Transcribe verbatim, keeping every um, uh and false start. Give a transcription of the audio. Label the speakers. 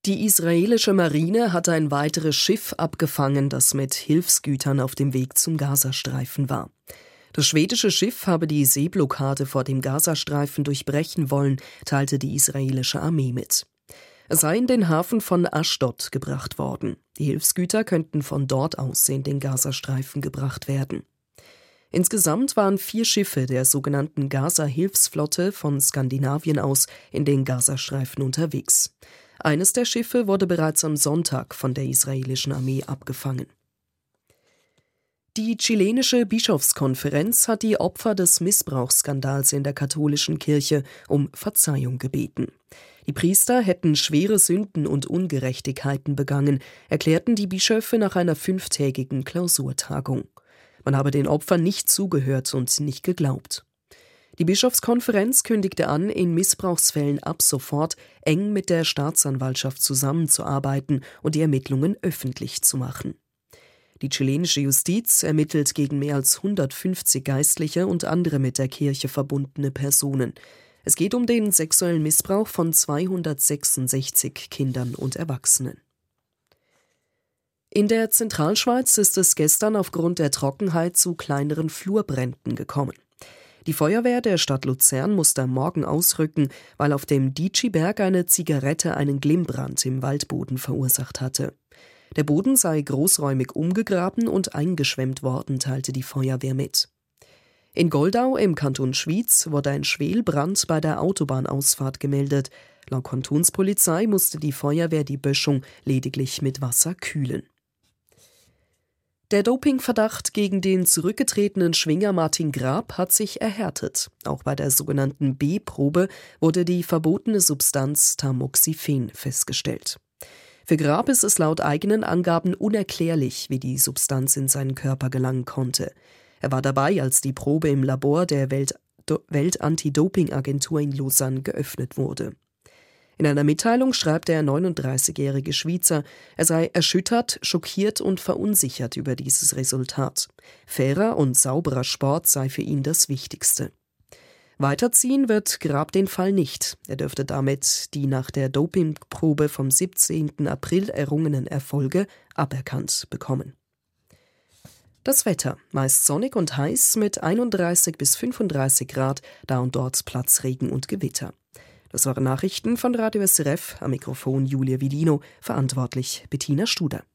Speaker 1: Die israelische Marine hat ein weiteres Schiff abgefangen, das mit Hilfsgütern auf dem Weg zum Gazastreifen war. Das schwedische Schiff habe die Seeblockade vor dem Gazastreifen durchbrechen wollen, teilte die israelische Armee mit. Es sei in den Hafen von Aschdod gebracht worden. Die Hilfsgüter könnten von dort aus in den Gazastreifen gebracht werden. Insgesamt waren vier Schiffe der sogenannten Gaza-Hilfsflotte von Skandinavien aus in den Gazastreifen unterwegs. Eines der Schiffe wurde bereits am Sonntag von der israelischen Armee abgefangen. Die chilenische Bischofskonferenz hat die Opfer des Missbrauchsskandals in der katholischen Kirche um Verzeihung gebeten. Die Priester hätten schwere Sünden und Ungerechtigkeiten begangen, erklärten die Bischöfe nach einer fünftägigen Klausurtagung. Man habe den Opfern nicht zugehört und nicht geglaubt. Die Bischofskonferenz kündigte an, in Missbrauchsfällen ab sofort eng mit der Staatsanwaltschaft zusammenzuarbeiten und die Ermittlungen öffentlich zu machen. Die chilenische Justiz ermittelt gegen mehr als hundertfünfzig Geistliche und andere mit der Kirche verbundene Personen. Es geht um den sexuellen Missbrauch von zweihundertsechsundsechzig Kindern und Erwachsenen. In der Zentralschweiz ist es gestern aufgrund der Trockenheit zu kleineren Flurbränden gekommen. Die Feuerwehr der Stadt Luzern musste am Morgen ausrücken, weil auf dem Dietschiberg eine Zigarette einen Glimmbrand im Waldboden verursacht hatte. Der Boden sei großräumig umgegraben und eingeschwemmt worden, teilte die Feuerwehr mit. In Goldau im Kanton Schwyz wurde ein Schwelbrand bei der Autobahnausfahrt gemeldet. Laut Kantonspolizei musste die Feuerwehr die Böschung lediglich mit Wasser kühlen. Der Dopingverdacht gegen den zurückgetretenen Schwinger Martin Grab hat sich erhärtet. Auch bei der sogenannten B-Probe wurde die verbotene Substanz Tamoxifen festgestellt. Für Grab ist es laut eigenen Angaben unerklärlich, wie die Substanz in seinen Körper gelangen konnte. Er war dabei, als die Probe im Labor der Welt- Welt-Anti-Doping-Agentur in Lausanne geöffnet wurde. In einer Mitteilung schreibt der neununddreißigjährige Schwyzer, er sei erschüttert, schockiert und verunsichert über dieses Resultat. Fairer und sauberer Sport sei für ihn das Wichtigste. Weiterziehen wird Grab den Fall nicht. Er dürfte damit die nach der Dopingprobe vom siebzehnten April errungenen Erfolge aberkannt bekommen. Das Wetter, meist sonnig und heiß mit einunddreißig bis fünfunddreißig Grad, da und dort Platzregen und Gewitter. Das waren Nachrichten von Radio S R F, am Mikrofon Julia Vilino, verantwortlich Bettina Studer.